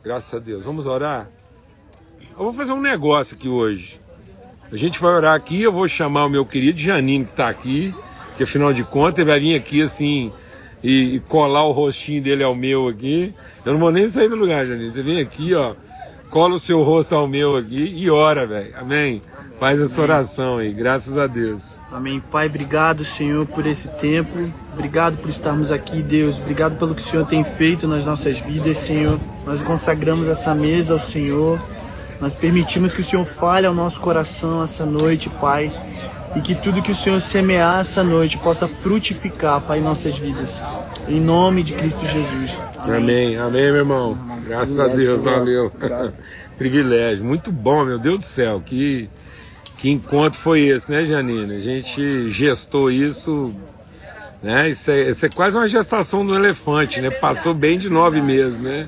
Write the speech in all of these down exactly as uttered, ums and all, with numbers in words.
Graças a Deus. Vamos orar? Eu vou fazer um negócio aqui hoje. A gente vai orar aqui, eu vou chamar o meu querido Janine que está aqui, que afinal de contas ele vai vir aqui assim e, e colar o rostinho dele ao meu aqui. Eu não vou nem sair do lugar, Janine. Você vem aqui, ó, cola o seu rosto ao meu aqui e ora, velho. Amém? Faz essa oração aí, graças a Deus. Amém. Pai, obrigado, Senhor, por esse tempo. Obrigado por estarmos aqui, Deus. Obrigado pelo que o Senhor tem feito nas nossas vidas, Senhor. Nós consagramos essa mesa ao Senhor. Nós permitimos que o Senhor fale ao nosso coração essa noite, Pai. E que tudo que o Senhor semear essa noite possa frutificar, Pai, em nossas vidas. Em nome de Cristo Jesus. Amém, amém, amém meu irmão. Graças a Deus, valeu. Privilégio, muito bom, meu Deus do céu. Que, que encontro foi esse, né, Janine? A gente gestou isso, né? Isso é, isso é quase uma gestação do elefante, né? Passou bem de nove meses, né?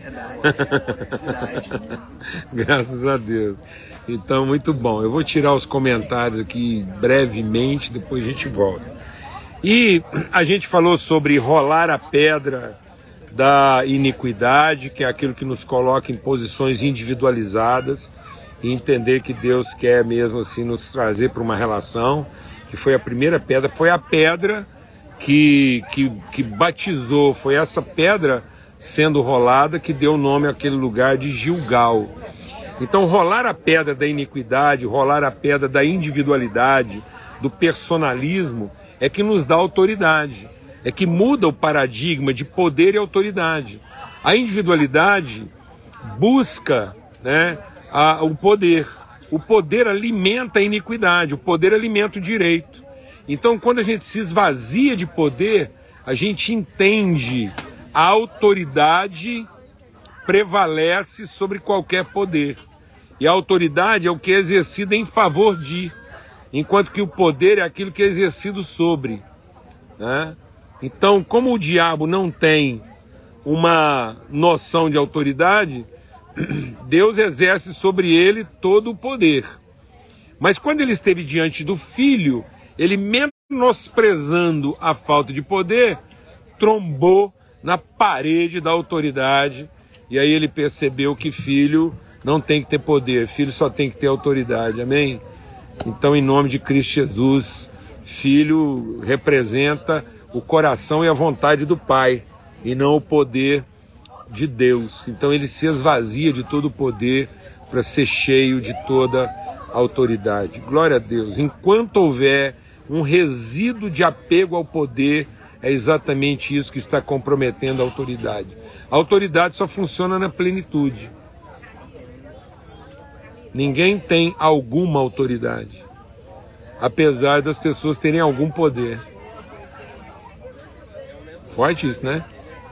Graças a Deus. Então, muito bom. Eu vou tirar os comentários aqui brevemente, depois a gente volta. E a gente falou sobre rolar a pedra da iniquidade, que é aquilo que nos coloca em posições individualizadas, e entender que Deus quer mesmo assim nos trazer para uma relação, que foi a primeira pedra, foi a pedra que, que, que batizou, foi essa pedra sendo rolada que deu nome àquele lugar de Gilgal. Então rolar a pedra da iniquidade, rolar a pedra da individualidade, do personalismo, é que nos dá autoridade, é que muda o paradigma de poder e autoridade. A individualidade busca, né, a, o poder, o poder alimenta a iniquidade, o poder alimenta o direito. Então quando a gente se esvazia de poder, a gente entende a autoridade prevalece sobre qualquer poder. E a autoridade é o que é exercido em favor de, enquanto que o poder é aquilo que é exercido sobre, né? Então, como o diabo não tem uma noção de autoridade, Deus exerce sobre ele todo o poder. Mas quando ele esteve diante do filho, ele, menosprezando a falta de poder, trombou na parede da autoridade. E aí ele percebeu que filho não tem que ter poder, filho só tem que ter autoridade, amém? Então, em nome de Cristo Jesus, filho representa o coração e a vontade do Pai, e não o poder de Deus. Então ele se esvazia de todo o poder para ser cheio de toda a autoridade. Glória a Deus. Enquanto houver um resíduo de apego ao poder, é exatamente isso que está comprometendo a autoridade. A autoridade só funciona na plenitude. Ninguém tem alguma autoridade, apesar das pessoas terem algum poder. Forte isso, né?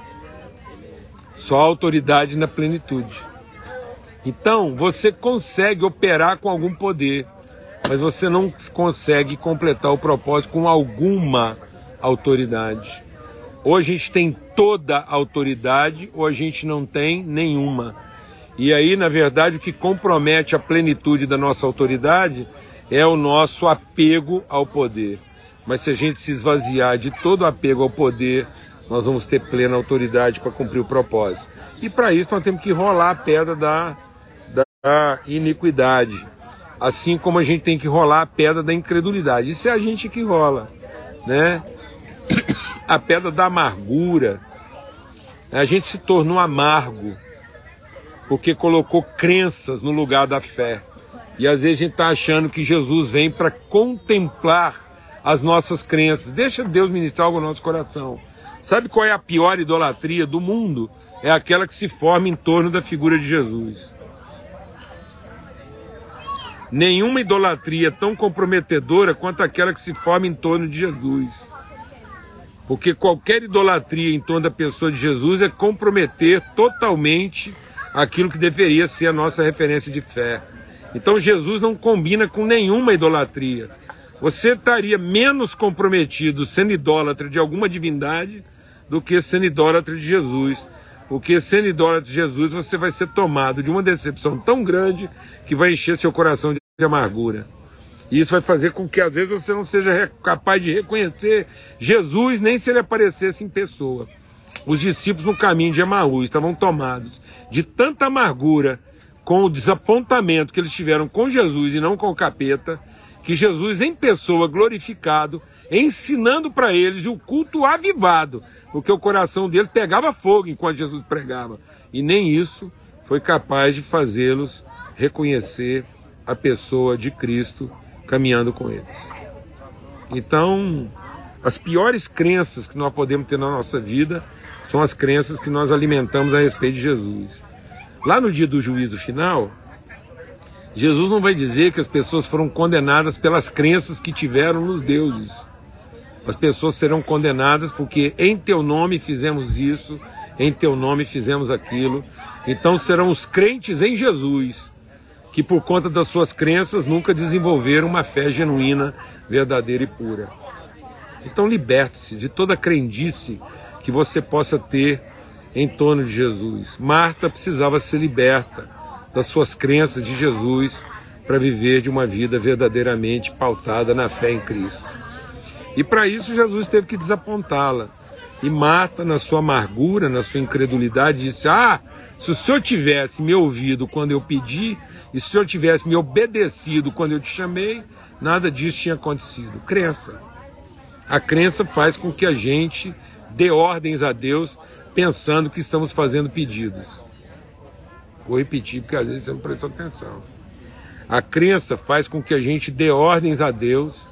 Só autoridade na plenitude. Então, você consegue operar com algum poder, mas você não consegue completar o propósito com alguma autoridade. Ou a gente tem toda a autoridade, ou a gente não tem nenhuma. E aí, na verdade, o que compromete a plenitude da nossa autoridade é o nosso apego ao poder. Mas se a gente se esvaziar de todo o apego ao poder, nós vamos ter plena autoridade para cumprir o propósito. E para isso nós temos que rolar a pedra da, da iniquidade. Assim como a gente tem que rolar a pedra da incredulidade. Isso é a gente que rola, né? A pedra da amargura. A gente se tornou amargo porque colocou crenças no lugar da fé. E às vezes a gente está achando que Jesus vem para contemplar as nossas crenças. Deixa Deus ministrar algo no nosso coração. Sabe qual é a pior idolatria do mundo? É aquela que se forma em torno da figura de Jesus. Nenhuma idolatria é tão comprometedora quanto aquela que se forma em torno de Jesus. Porque qualquer idolatria em torno da pessoa de Jesus é comprometer totalmente aquilo que deveria ser a nossa referência de fé. Então Jesus não combina com nenhuma idolatria. Você estaria menos comprometido sendo idólatra de alguma divindade do que sendo idólatra de Jesus. Porque sendo idólatra de Jesus você vai ser tomado de uma decepção tão grande que vai encher seu coração de amargura. E isso vai fazer com que às vezes você não seja capaz de reconhecer Jesus nem se ele aparecesse em pessoa. os discípulos no caminho de Emaús estavam tomados de tanta amargura com o desapontamento que eles tiveram com Jesus e não com o capeta, que Jesus em pessoa glorificado, ensinando para eles o culto avivado, porque o coração dele pegava fogo enquanto Jesus pregava, e nem isso foi capaz de fazê-los reconhecer a pessoa de Cristo caminhando com eles. Então, as piores crenças que nós podemos ter na nossa vida são as crenças que nós alimentamos a respeito de Jesus. Lá no dia do juízo final, Jesus não vai dizer que as pessoas foram condenadas pelas crenças que tiveram nos deuses. As pessoas serão condenadas porque em teu nome fizemos isso, em teu nome fizemos aquilo. Então serão os crentes em Jesus que por conta das suas crenças nunca desenvolveram uma fé genuína, verdadeira e pura. Então liberte-se de toda crendice que você possa ter em torno de Jesus. Marta precisava ser liberta das suas crenças de Jesus para viver de uma vida verdadeiramente pautada na fé em Cristo. E para isso Jesus teve que desapontá-la. E Marta, na sua amargura, na sua incredulidade, disse: ah, se o Senhor tivesse me ouvido quando eu pedi, e se o Senhor tivesse me obedecido quando eu te chamei, nada disso tinha acontecido. Crença. A crença faz com que a gente dê ordens a Deus pensando que estamos fazendo pedidos. Vou repetir porque às vezes você não prestou atenção. A crença faz com que a gente dê ordens a Deus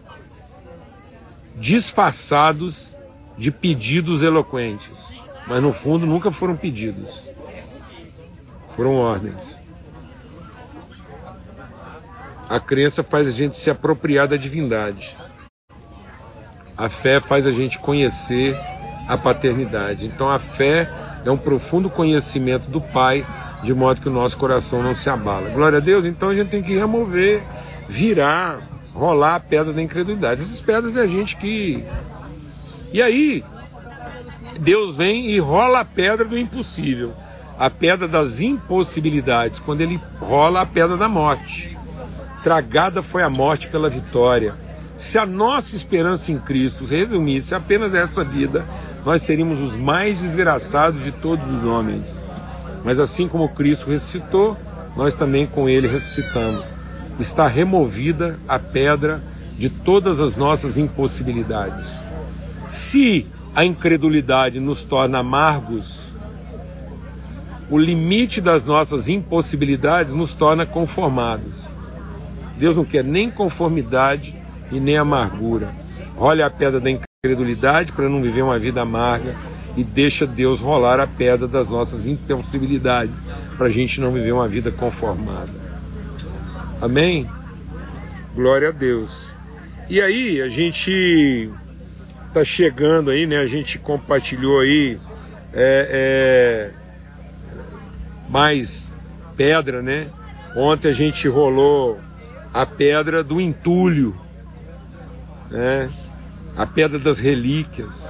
disfarçados de pedidos eloquentes, mas no fundo nunca foram pedidos, foram ordens. A crença faz a gente se apropriar da divindade. A fé faz a gente conhecer a paternidade. Então a fé é um profundo conhecimento do Pai, de modo que o nosso coração não se abala. Glória a Deus. Então a gente tem que remover, virar, rolar a pedra da incredulidade. Essas pedras é a gente que... E aí, Deus vem e rola a pedra do impossível, a pedra das impossibilidades, quando Ele rola a pedra da morte. Tragada foi a morte pela vitória. Se a nossa esperança em Cristo resumisse apenas essa vida, nós seríamos os mais desgraçados de todos os homens. Mas assim como Cristo ressuscitou, nós também com Ele ressuscitamos. Está removida a pedra de todas as nossas impossibilidades. Se a incredulidade nos torna amargos, o limite das nossas impossibilidades nos torna conformados. Deus não quer nem conformidade e nem amargura. Olha a pedra da incredulidade para não viver uma vida amarga e deixa Deus rolar a pedra das nossas impossibilidades para a gente não viver uma vida conformada. Amém? Glória a Deus. E aí, a gente está chegando aí, né? A gente compartilhou aí é, é, mais pedra, né? Ontem a gente rolou a pedra do entulho, né? A pedra das relíquias,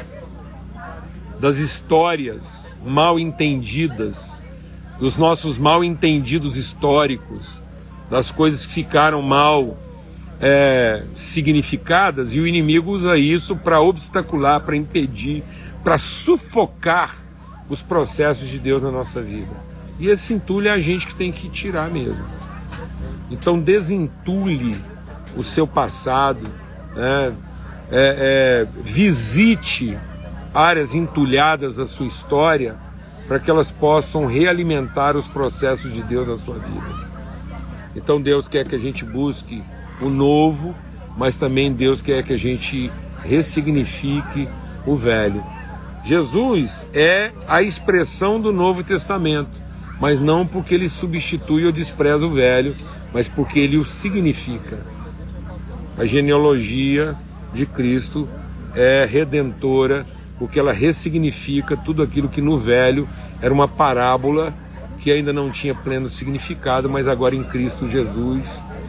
das histórias mal entendidas, dos nossos mal entendidos históricos, das coisas que ficaram mal é, significadas, e o inimigo usa isso para obstacular, para impedir, para sufocar os processos de Deus na nossa vida. E esse entulho é a gente que tem que tirar mesmo. Então desentulhe o seu passado, né? é, é, visite áreas entulhadas da sua história para que elas possam realimentar os processos de Deus na sua vida. Então Deus quer que a gente busque o novo, mas também Deus quer que a gente ressignifique o velho. Jesus é a expressão do Novo Testamento, mas não porque ele substitui ou despreza o velho, mas porque ele o significa. A genealogia de Cristo é redentora, porque ela ressignifica tudo aquilo que no velho era uma parábola que ainda não tinha pleno significado, mas agora em Cristo Jesus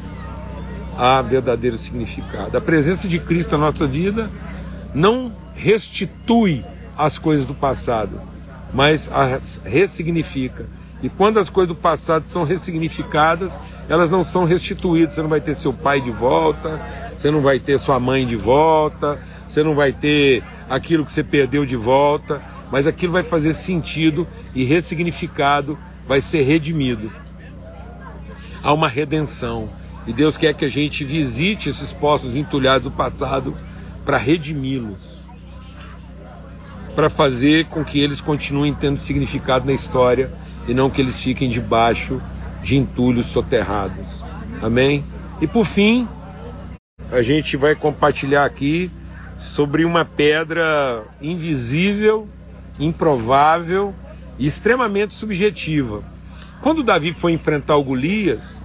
há verdadeiro significado. A presença de Cristo na nossa vida não restitui as coisas do passado, mas as ressignifica. E quando as coisas do passado são ressignificadas, elas não são restituídas. Você não vai ter seu pai de volta, você não vai ter sua mãe de volta, você não vai ter aquilo que você perdeu de volta, mas aquilo vai fazer sentido e ressignificado, vai ser redimido. Há uma redenção. E Deus quer que a gente visite esses poços entulhados do passado para redimi-los, para fazer com que eles continuem tendo significado na história e não que eles fiquem debaixo de entulhos soterrados. Amém? E por fim, a gente vai compartilhar aqui sobre uma pedra invisível, improvável e extremamente subjetiva. Quando Davi foi enfrentar o Golias,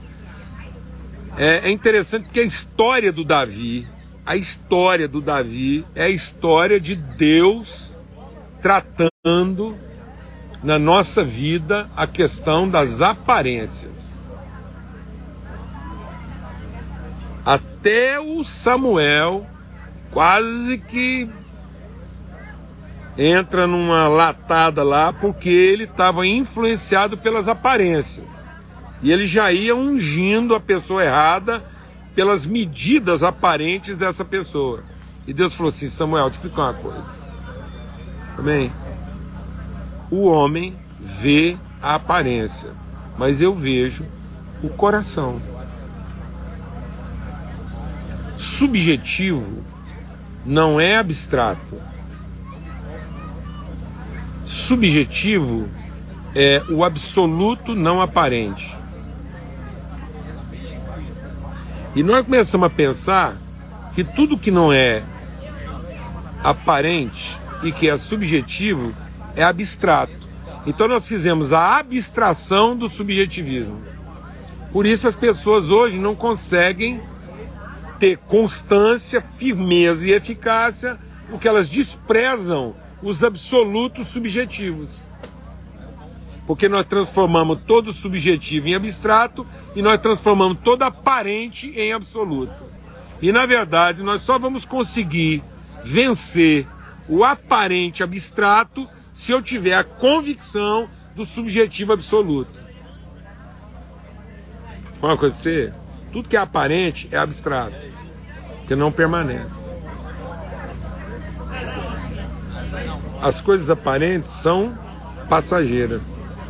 é interessante porque a história do Davi, a história do Davi é a história de Deus tratando na nossa vida a questão das aparências. Até o Samuel quase que entra numa latada lá porque ele estava influenciado pelas aparências. E ele já ia ungindo a pessoa errada pelas medidas aparentes dessa pessoa. E Deus falou assim: Samuel, te explicar uma coisa. Amém? O homem vê a aparência, mas eu vejo o coração. Subjetivo não é abstrato. Subjetivo é o absoluto não aparente. E nós começamos a pensar que tudo que não é aparente e que é subjetivo é abstrato. Então nós fizemos a abstração do subjetivismo. Por isso as pessoas hoje não conseguem ter constância, firmeza e eficácia, porque elas desprezam os absolutos subjetivos. Porque nós transformamos todo subjetivo em abstrato e nós transformamos todo aparente em absoluto. E na verdade nós só vamos conseguir vencer o aparente abstrato se eu tiver a convicção do subjetivo absoluto. Fala uma coisa pra você: tudo que é aparente é abstrato, porque não permanece. As coisas aparentes são passageiras.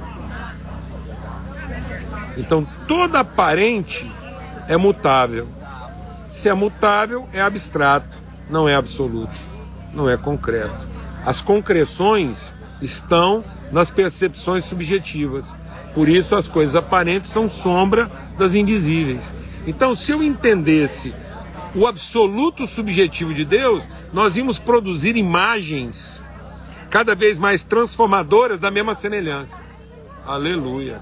Então toda aparente é mutável. Se é mutável, é abstrato, não é absoluto, não é concreto. As concreções estão nas percepções subjetivas. Por isso as coisas aparentes são sombra das invisíveis. Então, se eu entendesse o absoluto subjetivo de Deus, nós íamos produzir imagens cada vez mais transformadoras da mesma semelhança. Aleluia.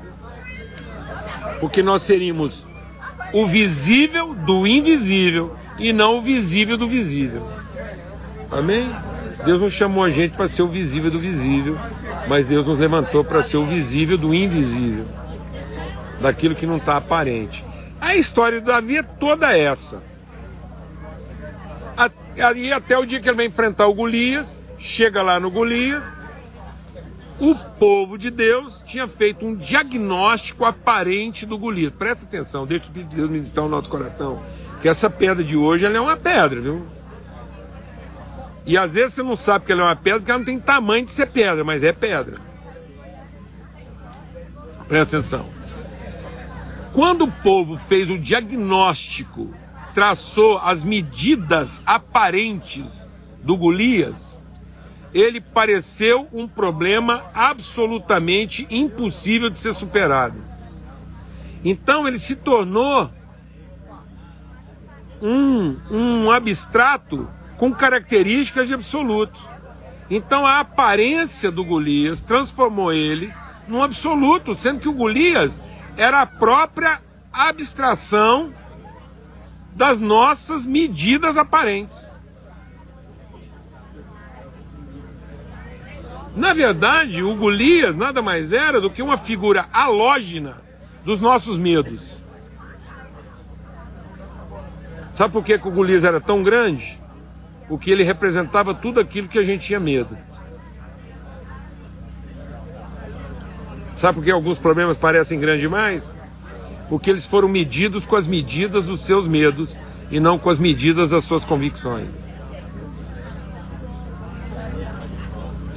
Porque nós seríamos o visível do invisível e não o visível do visível. Amém? Deus não chamou a gente para ser o visível do visível, mas Deus nos levantou para ser o visível do invisível, daquilo que não está aparente. A história do Davi é toda essa. E até o dia que ele vai enfrentar o Golias, chega lá no Golias, o povo de Deus tinha feito um diagnóstico aparente do Golias. Presta atenção, deixa o Espírito de Deus ministrar o nosso coração, que essa pedra de hoje ela é uma pedra, viu? E às vezes você não sabe que ela é uma pedra porque ela não tem tamanho de ser pedra, mas é pedra. Presta atenção. Quando o povo fez o diagnóstico, traçou as medidas aparentes do Golias, ele pareceu um problema absolutamente impossível de ser superado. Então ele se tornou um, um abstrato com características de absoluto. Então a aparência do Golias transformou ele num absoluto, sendo que o Golias era a própria abstração das nossas medidas aparentes. Na verdade, o Golias nada mais era do que uma figura halógena dos nossos medos. Sabe por que, que o Golias era tão grande? Porque ele representava tudo aquilo que a gente tinha medo. Sabe por que alguns problemas parecem grandes demais? Porque eles foram medidos com as medidas dos seus medos e não com as medidas das suas convicções.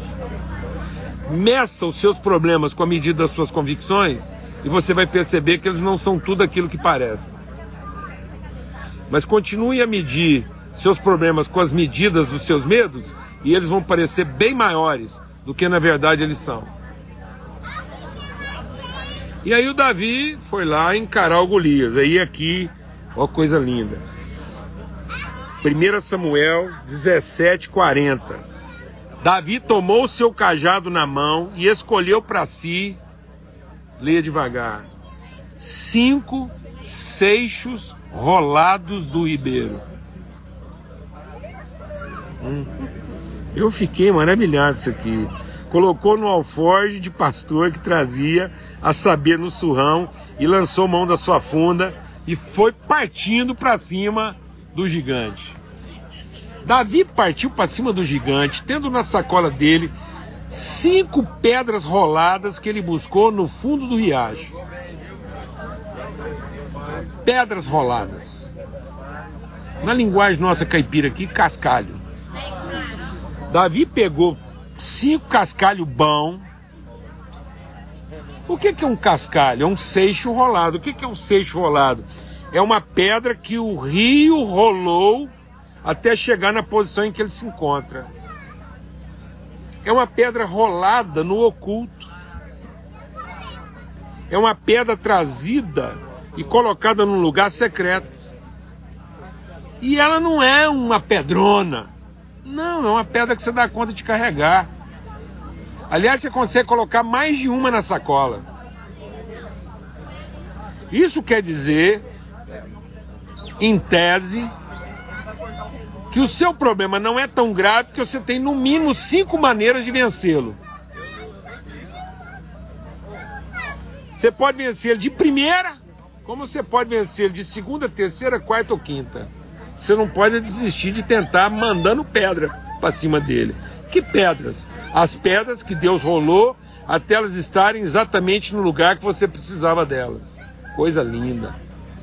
Meça os seus problemas com a medida das suas convicções e você vai perceber que eles não são tudo aquilo que parecem. Mas continue a medir seus problemas com as medidas dos seus medos e eles vão parecer bem maiores do que na verdade eles são. E aí o Davi foi lá encarar o Golias. Aí aqui, ó, coisa linda. primeiro Samuel dezessete, quarenta. Davi tomou o seu cajado na mão e escolheu para si, leia devagar, cinco seixos rolados do ribeiro. Hum. Eu fiquei maravilhado isso aqui. Colocou no alforje de pastor que trazia, a saber, no surrão, e lançou mão da sua funda e foi partindo para cima do gigante. Davi partiu para cima do gigante, tendo na sacola dele cinco pedras roladas que ele buscou no fundo do riacho. Pedras roladas. Na linguagem nossa caipira aqui, cascalho. Davi pegou cinco cascalhos bons. O que que é um cascalho? É um seixo rolado. O que que é um seixo rolado? É uma pedra que o rio rolou até chegar na posição em que ele se encontra. É uma pedra rolada no oculto. É uma pedra trazida e colocada num lugar secreto. E ela não é uma pedrona. Não, é uma pedra que você dá conta de carregar. Aliás, você consegue colocar mais de uma na sacola. Isso quer dizer, em tese, que o seu problema não é tão grave que você tem no mínimo cinco maneiras de vencê-lo. Você pode vencê-lo de primeira, como você pode vencê-lo de segunda, terceira, quarta ou quinta. Você não pode desistir de tentar mandando pedra para cima dele. Que pedras? As pedras que Deus rolou até elas estarem exatamente no lugar que você precisava delas. Coisa linda.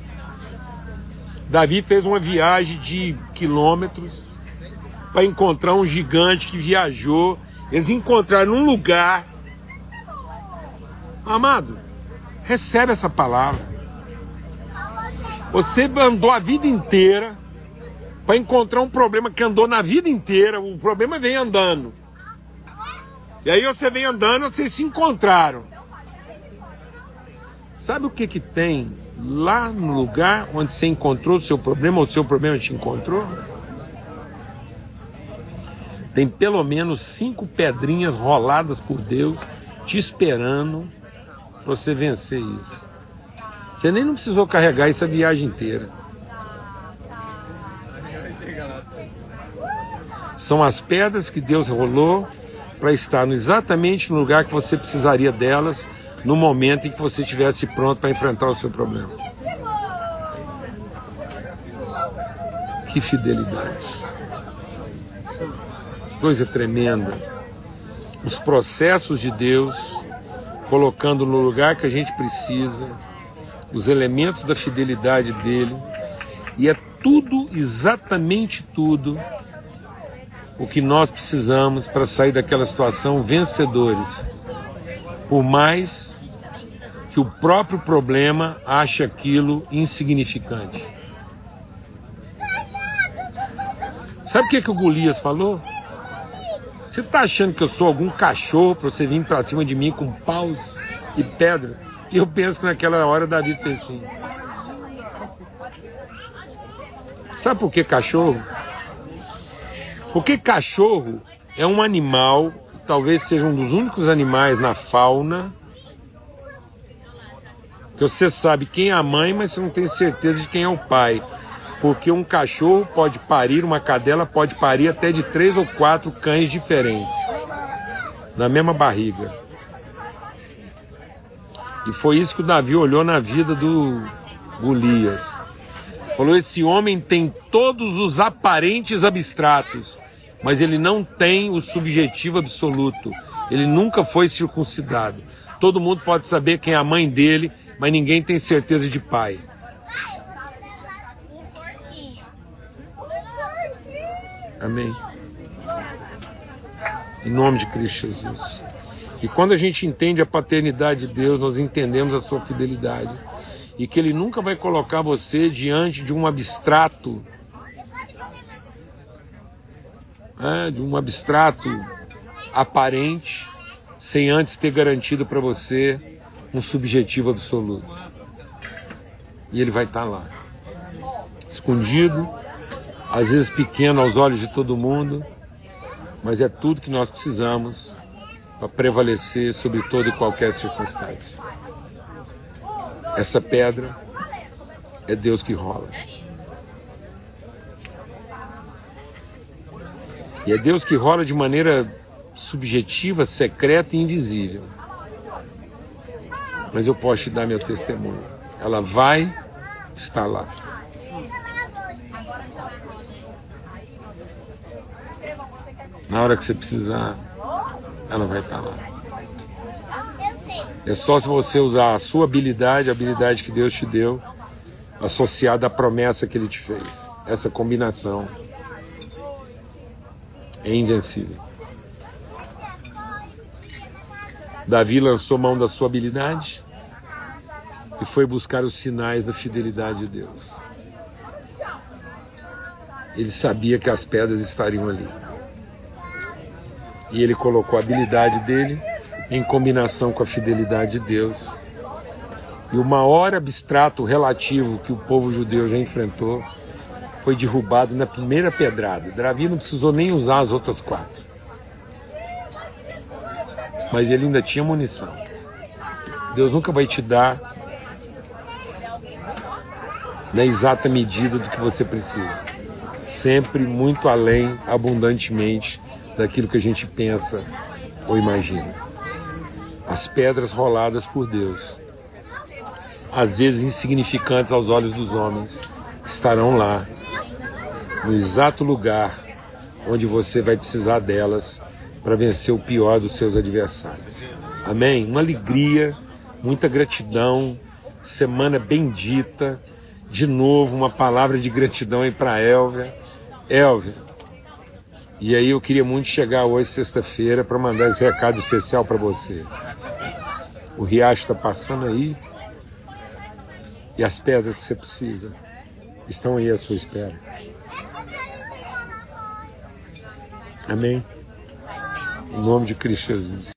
Davi fez uma viagem de quilômetros para encontrar um gigante que viajou. Eles encontraram um lugar. Amado, recebe essa palavra. Você andou a vida inteira para encontrar um problema que andou na vida inteira. O problema vem andando. E aí você vem andando, vocês se encontraram. Sabe o que que tem lá no lugar onde você encontrou o seu problema, ou o seu problema te encontrou? Tem pelo menos cinco pedrinhas roladas por Deus te esperando para você vencer isso. Você nem não precisou carregar isso a viagem inteira. São as pedras que Deus rolou para estar exatamente no lugar que você precisaria delas no momento em que você estivesse pronto para enfrentar o seu problema. Que fidelidade. Coisa tremenda. Os processos de Deus colocando no lugar que a gente precisa os elementos da fidelidade dele, e é tudo, exatamente tudo, o que nós precisamos para sair daquela situação vencedores, por mais que o próprio problema ache aquilo insignificante. Sabe o que, que o Golias falou? Você está achando que eu sou algum cachorro para você vir para cima de mim com paus e pedra? E eu penso que naquela hora Davi fez assim. Sabe por que cachorro? Porque cachorro é um animal, talvez seja um dos únicos animais na fauna, que você sabe quem é a mãe, mas você não tem certeza de quem é o pai. Porque um cachorro pode parir, uma cadela pode parir até de três ou quatro cães diferentes, na mesma barriga. E foi isso que o Davi olhou na vida do Golias. Falou, esse homem tem todos os aparentes abstratos, mas ele não tem o subjetivo absoluto. Ele nunca foi circuncidado. Todo mundo pode saber quem é a mãe dele, mas ninguém tem certeza de pai. Amém. Em nome de Cristo Jesus. E quando a gente entende a paternidade de Deus, nós entendemos a sua fidelidade. E que Ele nunca vai colocar você diante de um abstrato, né, de um abstrato aparente, sem antes ter garantido para você um subjetivo absoluto. E Ele vai estar lá, escondido, às vezes pequeno aos olhos de todo mundo, mas é tudo que nós precisamos para prevalecer sobre toda e qualquer circunstância. Essa pedra é Deus que rola. E é Deus que rola de maneira subjetiva, secreta e invisível. Mas eu posso te dar meu testemunho. Ela vai estar lá. Na hora que você precisar, ela vai estar lá. É só se você usar a sua habilidade, a habilidade que Deus te deu, associada à promessa que Ele te fez. Essa combinação é invencível. Davi lançou mão da sua habilidade e foi buscar os sinais da fidelidade de Deus. Ele sabia que as pedras estariam ali. E ele colocou a habilidade dele em combinação com a fidelidade de Deus. E o maior abstrato relativo que o povo judeu já enfrentou foi derrubado na primeira pedrada. Davi não precisou nem usar as outras quatro. Mas ele ainda tinha munição. Deus nunca vai te dar na exata medida do que você precisa. Sempre muito além, abundantemente, daquilo que a gente pensa ou imagina. As pedras roladas por Deus, às vezes insignificantes aos olhos dos homens, estarão lá, no exato lugar onde você vai precisar delas para vencer o pior dos seus adversários. Amém? Uma alegria, muita gratidão, semana bendita. De novo, uma palavra de gratidão aí para Elvia. Elvia, e aí eu queria muito chegar hoje, sexta-feira, para mandar esse recado especial para você. O riacho está passando aí e as pedras que você precisa estão aí à sua espera. Amém? Em nome de Cristo Jesus.